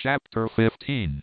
Chapter 15.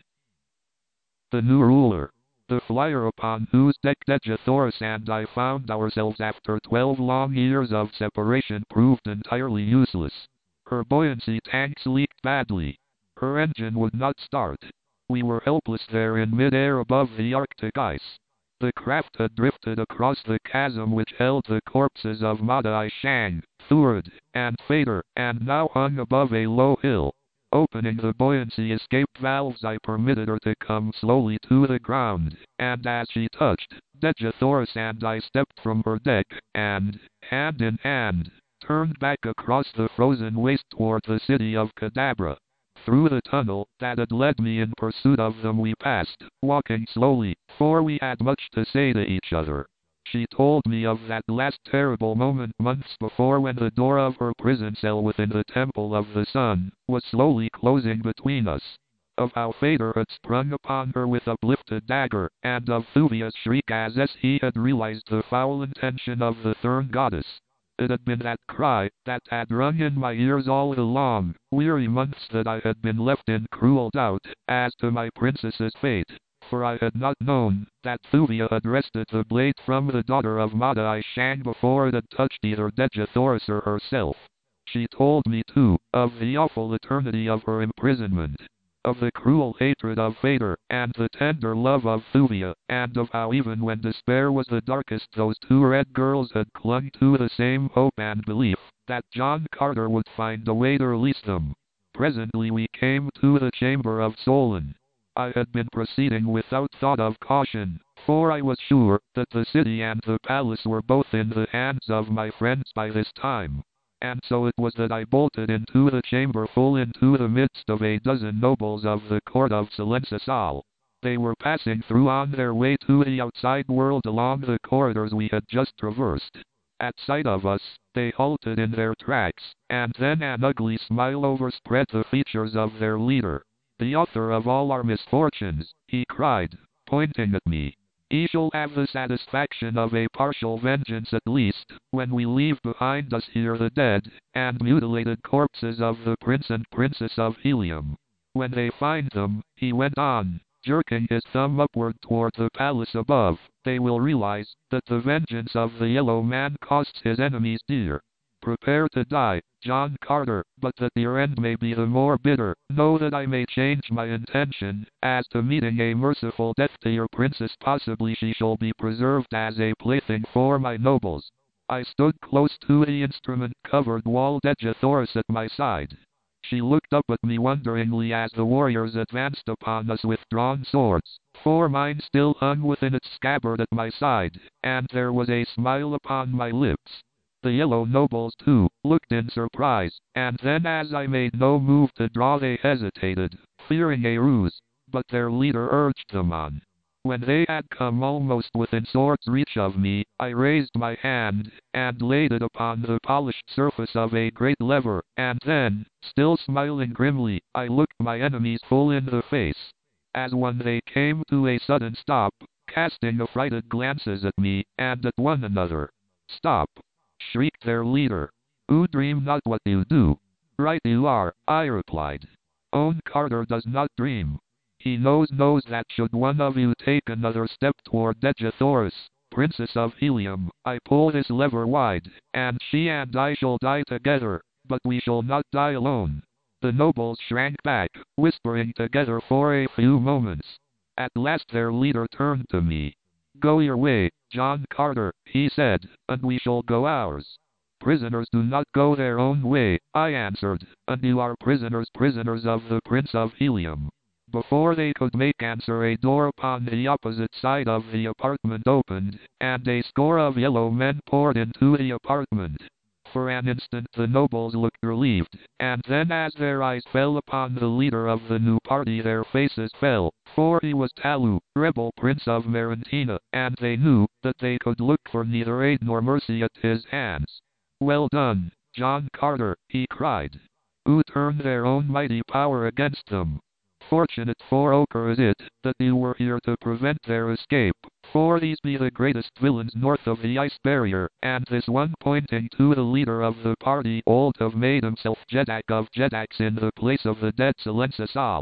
The New Ruler. The flyer upon whose deck Dejathoris and I found ourselves after 12 long years of separation proved entirely useless. Her buoyancy tanks leaked badly. Her engine would not start. We were helpless there in mid-air above the Arctic ice. The craft had drifted across the chasm which held the corpses of Madai Shang, Thurid, and Fader, and now hung above a low hill. Opening the buoyancy escape valves, I permitted her to come slowly to the ground, and as she touched, Dejathoris and I stepped from her deck, and, hand in hand, turned back across the frozen waste toward the city of Kadabra. Through the tunnel that had led me in pursuit of them we passed, walking slowly, for we had much to say to each other. She told me of that last terrible moment months before when the door of her prison cell within the Temple of the Sun was slowly closing between us. Of how Fader had sprung upon her with uplifted dagger, and of Thuvia's shriek as he had realized the foul intention of the Thurn goddess. It had been that cry that had rung in my ears all the long, weary months that I had been left in cruel doubt as to my princess's fate. For I had not known that Thuvia had wrested the blade from the daughter of Madai Shang before it had touched either Dejathoris or herself. She told me, too, of the awful eternity of her imprisonment, of the cruel hatred of Fader, and the tender love of Thuvia, and of how even when despair was the darkest those two red girls had clung to the same hope and belief, that John Carter would find a way to release them. Presently we came to the chamber of Solon. I had been proceeding without thought of caution, for I was sure that the city and the palace were both in the hands of my friends by this time. And so it was that I bolted into the chamber full into the midst of a dozen nobles of the court of Silensasal. They were passing through on their way to the outside world along the corridors we had just traversed. At sight of us, they halted in their tracks, and then an ugly smile overspread the features of their leader. "The author of all our misfortunes," he cried, pointing at me. "He shall have the satisfaction of a partial vengeance at least, when we leave behind us here the dead and mutilated corpses of the prince and princess of Helium. When they find them," he went on, jerking his thumb upward toward the palace above, "they will realize that the vengeance of the Yellow Man costs his enemies dear. Prepare to die, John Carter, but that your end may be the more bitter, know that I may change my intention as to meeting a merciful death to your princess. Possibly she shall be preserved as a plaything for my nobles." I stood close to the instrument-covered wall, Dejathoris at my side. She looked up at me wonderingly as the warriors advanced upon us with drawn swords, for mine still hung within its scabbard at my side, and there was a smile upon my lips. The yellow nobles, too, looked in surprise, and then as I made no move to draw they hesitated, fearing a ruse, but their leader urged them on. When they had come almost within sword's reach of me, I raised my hand, and laid it upon the polished surface of a great lever, and then, still smiling grimly, I looked my enemies full in the face. As when they came to a sudden stop, casting affrighted glances at me, and at one another. "Stop!" shrieked their leader. "You dream not what you do." "Right you are," I replied. "Own Carter does not dream. He knows that should one of you take another step toward Dejathoris, Princess of Helium, I pull this lever wide, and she and I shall die together, but we shall not die alone." The nobles shrank back, whispering together for a few moments. At last their leader turned to me. "Go your way, John Carter," he said, "and we shall go ours." "Prisoners do not go their own way," I answered, "and you are prisoners of the Prince of Helium." Before they could make answer, a door upon the opposite side of the apartment opened, and a score of yellow men poured into the apartment. For an instant the nobles looked relieved, and then as their eyes fell upon the leader of the new party their faces fell, for he was Talu, rebel prince of Marantina, and they knew that they could look for neither aid nor mercy at his hands. "Well done, John Carter," he cried. "You turned their own mighty power against them. Fortunate for Ochre is it that you were here to prevent their escape, for these be the greatest villains north of the ice barrier," and this one pointing to the leader of the party old have made himself Jeddak of Jeddaks in the place of the dead Silensasal.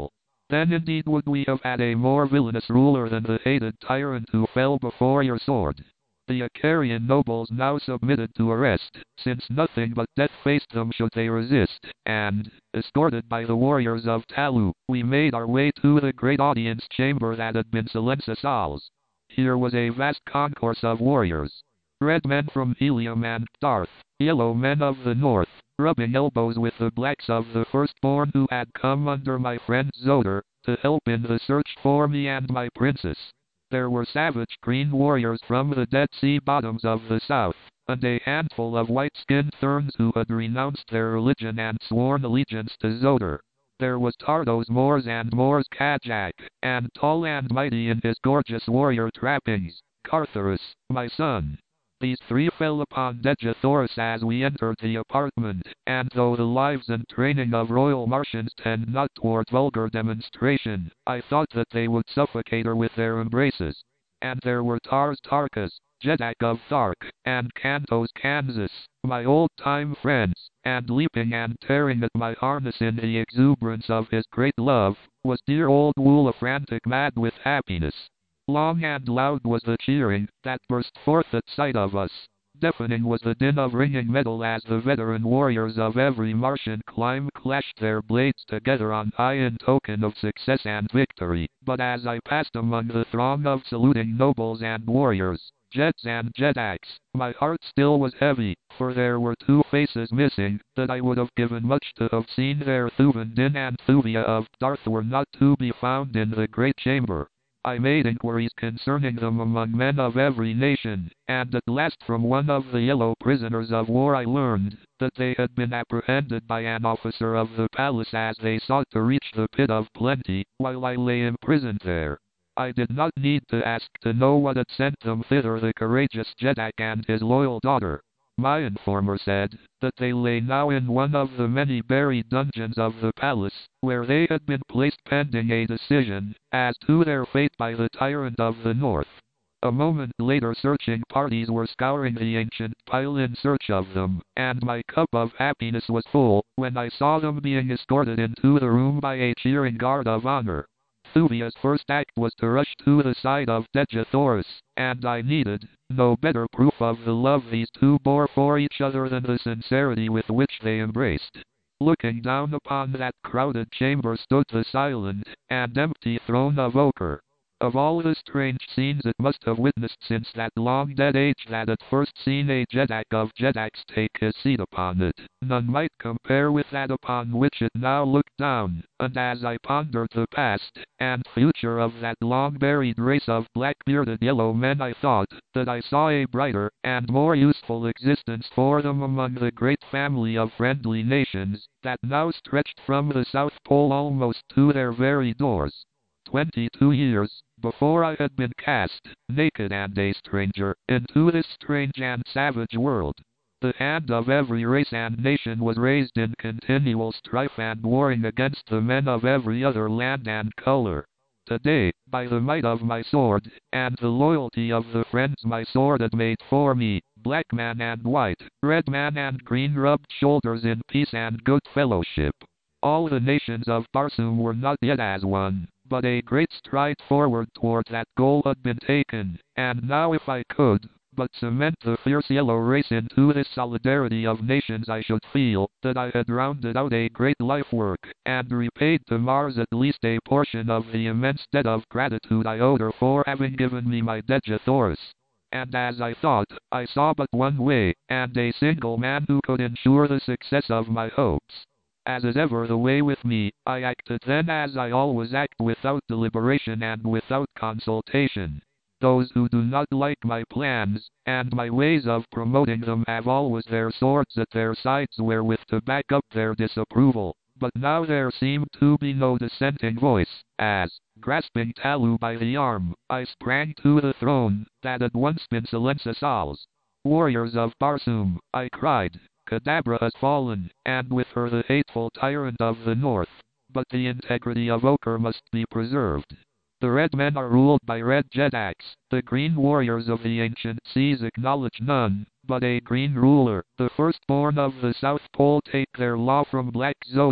Then indeed would we have had a more villainous ruler than the hated tyrant who fell before your sword. The Icarian nobles now submitted to arrest, since nothing but death faced them should they resist, and, escorted by the warriors of Talu, we made our way to the great audience chamber that had been Silence's Halls. Here was a vast concourse of warriors. Red men from Helium and Darth, yellow men of the north, rubbing elbows with the blacks of the firstborn who had come under my friend Zoder, to help in the search for me and my princess. There were savage green warriors from the Dead Sea bottoms of the south, and a handful of white-skinned Therns who had renounced their religion and sworn allegiance to Zoder. There was Tardos Mors and Mors Kajak, and tall and mighty in his gorgeous warrior trappings, Cartharus, my son. These three fell upon Dejathoris as we entered the apartment, and though the lives and training of royal Martians tend not toward vulgar demonstration, I thought that they would suffocate her with their embraces. And there were Tars Tarkas, Jedak of Thark, and Kantos Kansas, my old-time friends, and leaping and tearing at my harness in the exuberance of his great love, was dear old Woola frantic mad with happiness. Long and loud was the cheering that burst forth at sight of us. Deafening was the din of ringing metal as the veteran warriors of every Martian clime clashed their blades together on high in token of success and victory. But as I passed among the throng of saluting nobles and warriors, Jeds and Jedaks, my heart still was heavy, for there were two faces missing, that I would have given much to have seen there. Thuvan Din and Thuvia of Darth were not to be found in the great chamber. I made inquiries concerning them among men of every nation, and at last from one of the yellow prisoners of war I learned that they had been apprehended by an officer of the palace as they sought to reach the Pit of Plenty, while I lay imprisoned there. I did not need to ask to know what had sent them thither, the courageous Jedak and his loyal daughter. My informer said that they lay now in one of the many buried dungeons of the palace, where they had been placed pending a decision as to their fate by the tyrant of the north. A moment later searching parties were scouring the ancient pile in search of them, and my cup of happiness was full when I saw them being escorted into the room by a cheering guard of honor. Thuvia's first act was to rush to the side of Dejathoris, and I needed no better proof of the love these two bore for each other than the sincerity with which they embraced. Looking down upon that crowded chamber stood the silent and empty throne of ochre. Of all the strange scenes it must have witnessed since that long dead age that had first seen a Jedak of Jedaks take his seat upon it, none might compare with that upon which it now looked down, and as I pondered the past and future of that long-buried race of black-bearded yellow men, I thought that I saw a brighter and more useful existence for them among the great family of friendly nations that now stretched from the South Pole almost to their very doors. 22 years before I had been cast, naked and a stranger, into this strange and savage world. The hand of every race and nation was raised in continual strife and warring against the men of every other land and color. Today, by the might of my sword, and the loyalty of the friends my sword had made for me, black man and white, red man and green rubbed shoulders in peace and good fellowship. All the nations of Barsoom were not yet as one, but a great stride forward toward that goal had been taken, and now if I could but cement the fierce yellow race into this solidarity of nations, I should feel that I had rounded out a great life work, and repaid to Mars at least a portion of the immense debt of gratitude I owed her for having given me my Dejathoris. And as I thought, I saw but one way, and a single man who could ensure the success of my hopes. As is ever the way with me, I acted then as I always act, without deliberation and without consultation. Those who do not like my plans, and my ways of promoting them, have always their swords at their sides wherewith to back up their disapproval. But now there seemed to be no dissenting voice, as, grasping Talu by the arm, I sprang to the throne that had once been Silence's Halls. "Warriors of Barsoom," I cried, "Kadabra has fallen, and with her the hateful tyrant of the north. But the integrity of Ochre must be preserved. The red men are ruled by red Jedaks. The green warriors of the ancient seas acknowledge none but a green ruler. The firstborn of the South Pole take their law from Black Zoder.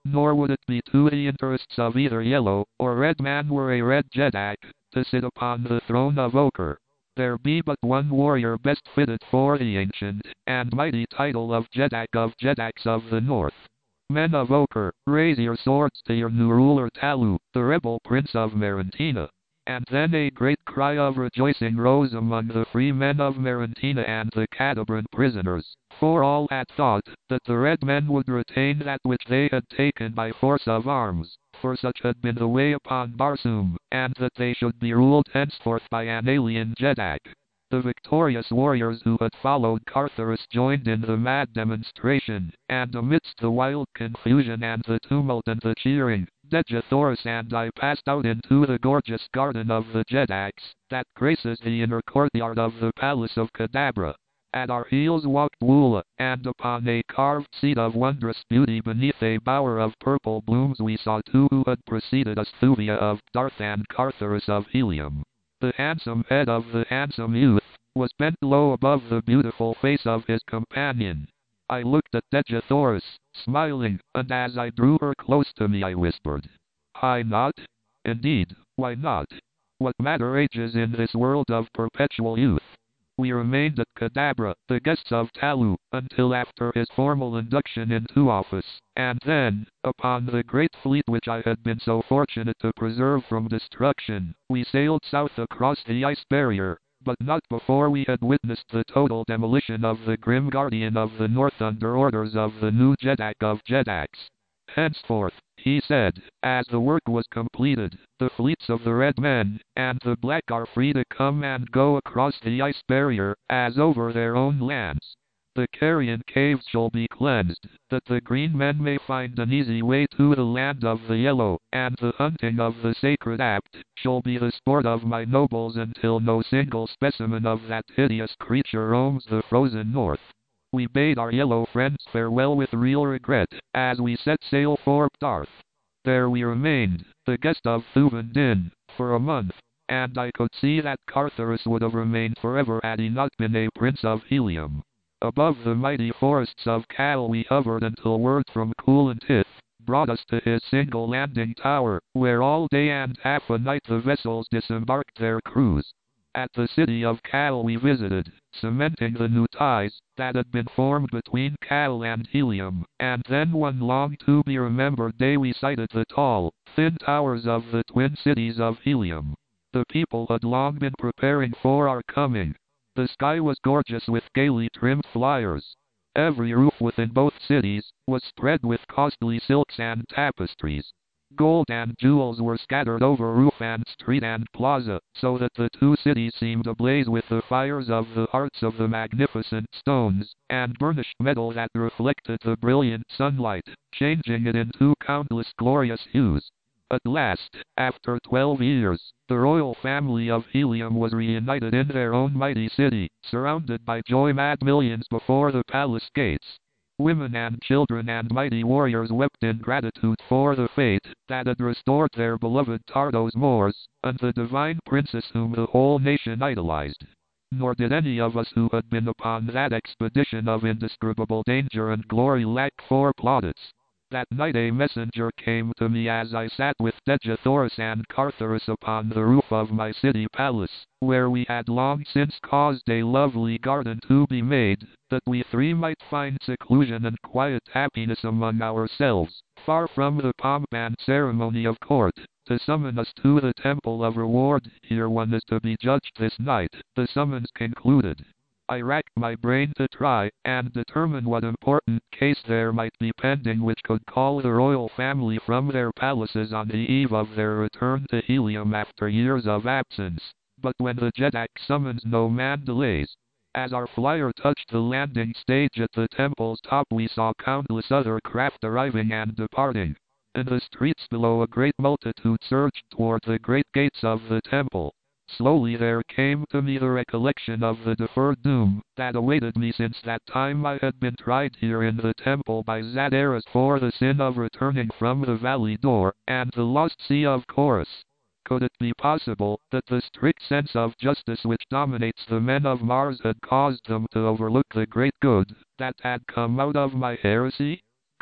nor would it be to the interests of either yellow or red man were a red Jeddak to sit upon the throne of ochre. There be but one warrior best fitted for the ancient and mighty title of Jeddak of Jeddaks of the North. Men of ochre, raise your swords to your new ruler Talu, the rebel prince of Marantina. And then a great cry of rejoicing rose among the free men of Marantina and the Cadabran prisoners, for all had thought that the red men would retain that which they had taken by force of arms, for such had been the way upon Barsoom, and that they should be ruled henceforth by an alien Jeddak. The victorious warriors who had followed Cartharus joined in the mad demonstration, and amidst the wild confusion and the tumult and the cheering, Dejathoris and I passed out into the gorgeous garden of the Jeddaks, that graces the inner courtyard of the palace of Kadabra. At our heels walked Woola, and upon a carved seat of wondrous beauty beneath a bower of purple blooms we saw two who had preceded us, Thuvia of Darth and Cartharus of Helium. The handsome head of the handsome youth was bent low above the beautiful face of his companion. I looked at Dejathoris, smiling, and as I drew her close to me I whispered, "Why not? Indeed, why not? What matter ages in this world of perpetual youth?" We remained at Kadabra, the guests of Talu, until after his formal induction into office, and then, upon the great fleet which I had been so fortunate to preserve from destruction, we sailed south across the ice barrier, but not before we had witnessed the total demolition of the grim guardian of the north under orders of the new Jeddak of Jeddaks. Henceforth, he said, as the work was completed, the fleets of the red men and the black are free to come and go across the ice barrier, as over their own lands. The Carrion caves shall be cleansed, that the green men may find an easy way to the land of the yellow, and the hunting of the sacred apt shall be the sport of my nobles until no single specimen of that hideous creature roams the frozen north. We bade our yellow friends farewell with real regret, as we set sail for Darth. There we remained, the guest of Thuvan Din, for a month, and I could see that Cartharus would have remained forever had he not been a prince of Helium. Above the mighty forests of Kal we hovered until word from Kulan Tith brought us to his single landing tower, where all day and half a night the vessels disembarked their crews. At the city of Kal we visited, cementing the new ties that had been formed between Kal and Helium, and then one long to-be-remembered day we sighted the tall, thin towers of the twin cities of Helium. The people had long been preparing for our coming. The sky was gorgeous with gaily trimmed flyers. Every roof within both cities was spread with costly silks and tapestries. Gold and jewels were scattered over roof and street and plaza, so that the two cities seemed ablaze with the fires of the hearts of the magnificent stones and burnished metal that reflected the brilliant sunlight, changing it into countless glorious hues. At last, after 12 years, the royal family of Helium was reunited in their own mighty city, surrounded by joy-mad millions before the palace gates. Women and children and mighty warriors wept in gratitude for the fate that had restored their beloved Tardos Mors, and the divine princess whom the whole nation idolized. Nor did any of us who had been upon that expedition of indescribable danger and glory lack for plaudits. That night a messenger came to me as I sat with Dejathoris and Cartharus upon the roof of my city palace, where we had long since caused a lovely garden to be made, that we three might find seclusion and quiet happiness among ourselves, far from the pomp and ceremony of court, to summon us to the temple of reward. Here one is to be judged this night, the summons concluded. I racked my brain to try and determine what important case there might be pending which could call the royal family from their palaces on the eve of their return to Helium after years of absence. But when the Jeddak summons no man delays. As our flyer touched the landing stage at the temple's top we saw countless other craft arriving and departing. In the streets below a great multitude surged toward the great gates of the temple. Slowly there came to me the recollection of the deferred doom that awaited me since that time I had been tried here in the temple by Zadaris for the sin of returning from the valley door, and the lost sea of Chorus. Could it be possible that the strict sense of justice which dominates the men of Mars had caused them to overlook the great good that had come out of my heresy?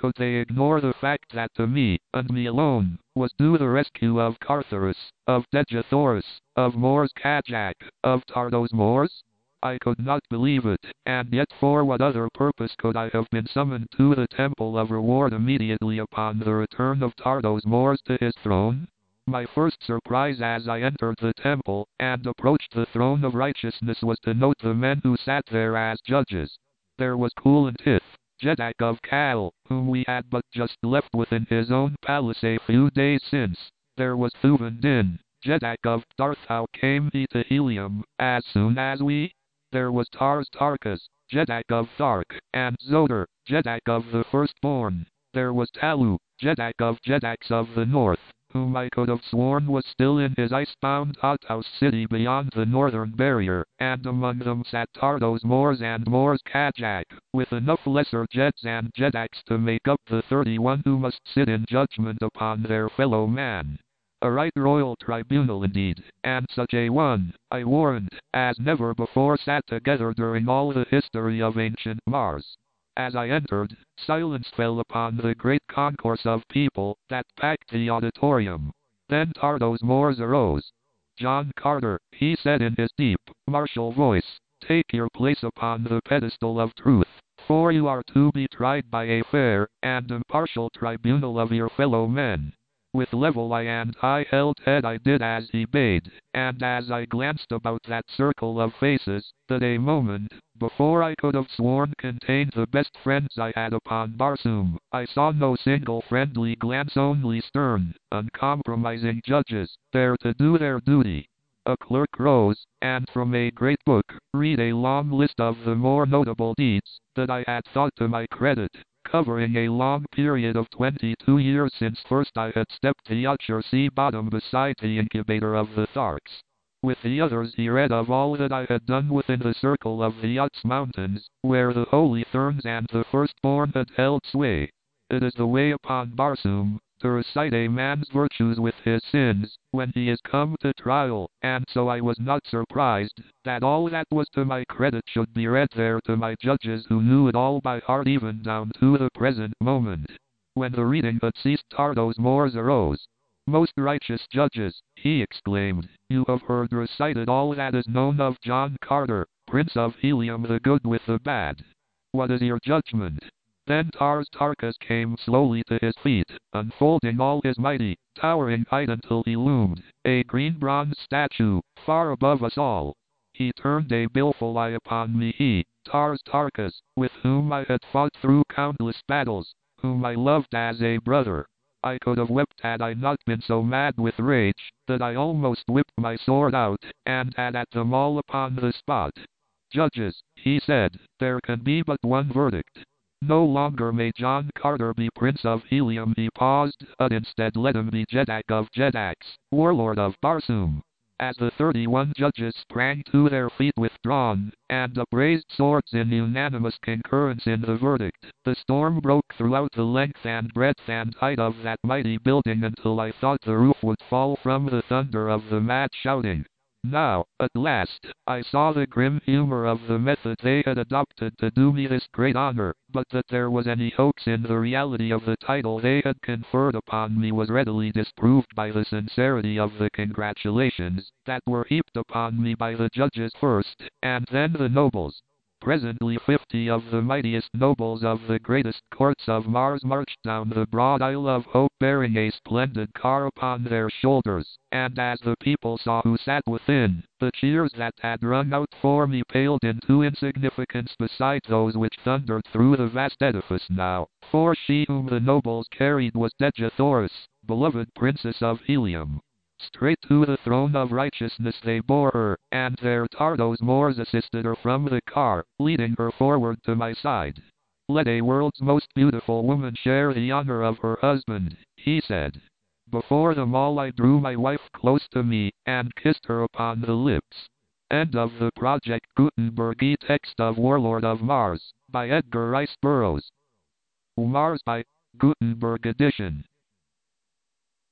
could they ignore the fact that to me, and me alone, was due the rescue of Cartharus, of Dejathoris, of Mors Kajak, of Tardos Mors? I could not believe it, and yet for what other purpose could I have been summoned to the Temple of Reward immediately upon the return of Tardos Mors to his throne? My first surprise as I entered the temple, and approached the throne of righteousness was to note the men who sat there as judges. There was Kulantith, Jedak of Kal, whom we had but just left within his own palace a few days since. There was Thuvan Din, Jedak of Darthau came he to Helium, as soon as we. There was Tars Tarkas, Jedak of Thark, and Zodar, Jedak of the Firstborn. There was Talu, Jedak of Jedaks of the North, whom I could have sworn was still in his ice-bound hothouse city beyond the northern barrier, and among them sat Tardos Mors and Mors Kajak, with enough lesser Jeds and Jedaks to make up the 31 who must sit in judgment upon their fellow man. A right royal tribunal indeed, and such a one, I warrant, as never before sat together during all the history of ancient Mars. As I entered, silence fell upon the great concourse of people that packed the auditorium. Then Tardos Mors arose. "John Carter," he said in his deep, martial voice, "take your place upon the pedestal of truth, for you are to be tried by a fair and impartial tribunal of your fellow men." With level eye and high-held head I did as he bade, and as I glanced about that circle of faces, that a moment before I could have sworn contained the best friends I had upon Barsoom, I saw no single friendly glance, only stern, uncompromising judges, there to do their duty. A clerk rose, and from a great book, read a long list of the more notable deeds that I had thought to my credit, covering a long period of 22 years since first I had stepped to Yutcher Sea bottom beside the incubator of the Tharks. With the others he read of all that I had done within the circle of the Yuts Mountains, where the Holy Therns and the Firstborn had held sway. It is the way upon Barsoom, to recite a man's virtues with his sins, when he is come to trial, and so I was not surprised, that all that was to my credit should be read there to my judges who knew it all by heart even down to the present moment. When the reading had ceased Tardos Mors arose. "Most righteous judges," he exclaimed, "you have heard recited all that is known of John Carter, Prince of Helium the good with the bad. What is your judgment?" Then Tars Tarkas came slowly to his feet, unfolding all his mighty, towering height until he loomed, a green bronze statue, far above us all. He turned a baleful eye upon me, he, Tars Tarkas, with whom I had fought through countless battles, whom I loved as a brother. I could have wept had I not been so mad with rage, that I almost whipped my sword out, and had at them all upon the spot. "Judges," he said, "there can be but one verdict. No longer may John Carter be Prince of Helium." He paused, "but instead let him be Jedak of Jedaks, Warlord of Barsoom." As the 31 judges sprang to their feet with drawn and upraised swords in unanimous concurrence in the verdict, the storm broke throughout the length and breadth and height of that mighty building until I thought the roof would fall from the thunder of the mad shouting. Now, at last, I saw the grim humor of the method they had adopted to do me this great honor, but that there was any hoax in the reality of the title they had conferred upon me was readily disproved by the sincerity of the congratulations that were heaped upon me by the judges first, and then the nobles. Presently 50 of the mightiest nobles of the greatest courts of Mars marched down the broad Isle of Hope bearing a splendid car upon their shoulders, and as the people saw who sat within, the cheers that had rung out for me paled into insignificance beside those which thundered through the vast edifice now, for she whom the nobles carried was Dejathoris, beloved princess of Helium. Straight to the throne of righteousness they bore her, and there Tardos Mors assisted her from the car, leading her forward to my side. "Let a world's most beautiful woman share the honor of her husband," he said. Before them all I drew my wife close to me, and kissed her upon the lips. End of the Project Gutenberg e-text of Warlord of Mars, by Edgar Rice Burroughs. Mars by Gutenberg edition.